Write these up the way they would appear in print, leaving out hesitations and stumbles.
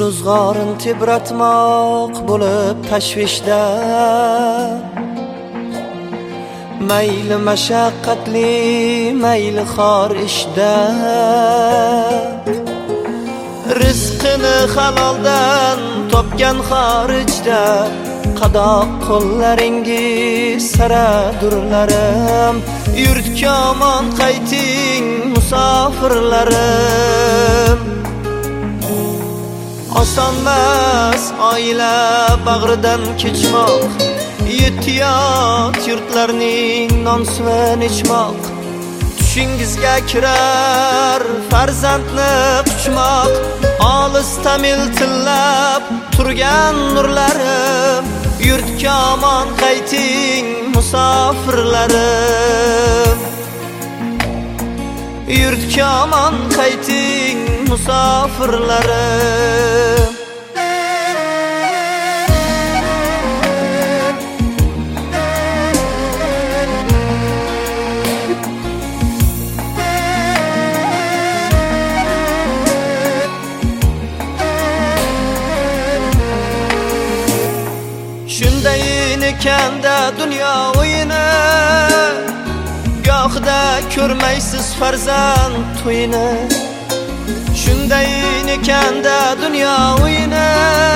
Ro'zg'orin tebratmoq bo'lib tashvishda, mayli mashaqqatli, mayli xor ishda, rizqini haloldan topgan xorijda, qadoq qo'llaringiz saradurlarim, yurtga omon qayting musofirlarim. Osonmas oila bag'ridan kechmoq, yetyot yurtlarning non-suvini ichmoq, tushingizga kirar farzandni quchmoq, olisda miltillab turgan nurlarim, yurtga omon qayting musofirlarim, yurtga omon qayting musofirlarim. Shundayin ekanda dunyo o'yini, gohida ko'rmaysiz farzand to'yini. Shundayin ekanda dunyo o'yini,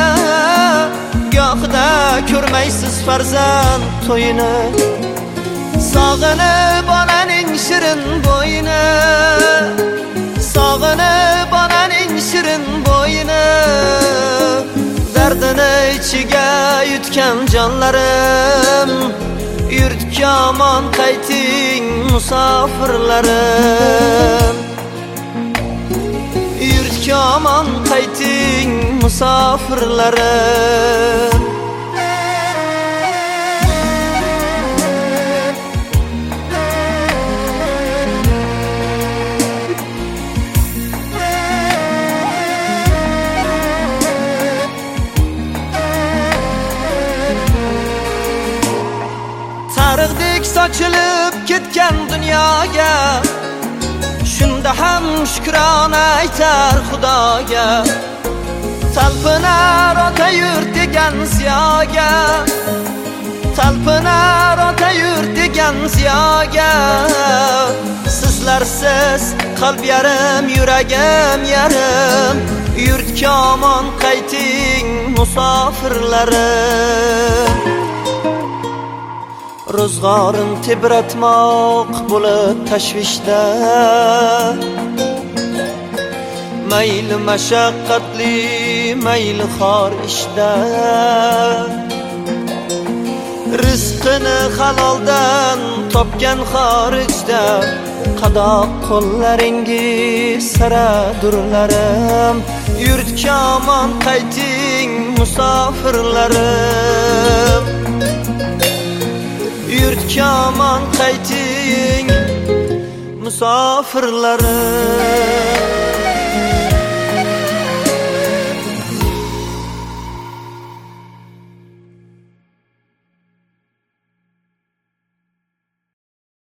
gohida ko'rmaysiz farzand to'yini. Sog'inib onaning shirin bo'yini, sog'inib onaning shirin bo'yini, dardini ichiga yutgan jonlarim, yurtga omon qayting musofirlarim, yurtga omon qayting musofirlarim. Tariqdek sochilib ketgan dunyoga, shunda ham shukrona aytar Xudoga. Talpinar ota yurt degan ziyoga, talpinar ota yurt degan ziyoga. Sizlarsiz qalb yarim, yuragim yarim, yurtga omon qayting musofirlarim. Ro'zg'orin tebratmoq bo'lib tashvishda, mayli mashaqqatli, mayli xor ishda, rizqini haloldan topgan xorijda, qadoq qo'llaringiz saradurlarim, yurtga omon qayting musofirlarim, yurtga omon qayting musofirlarim.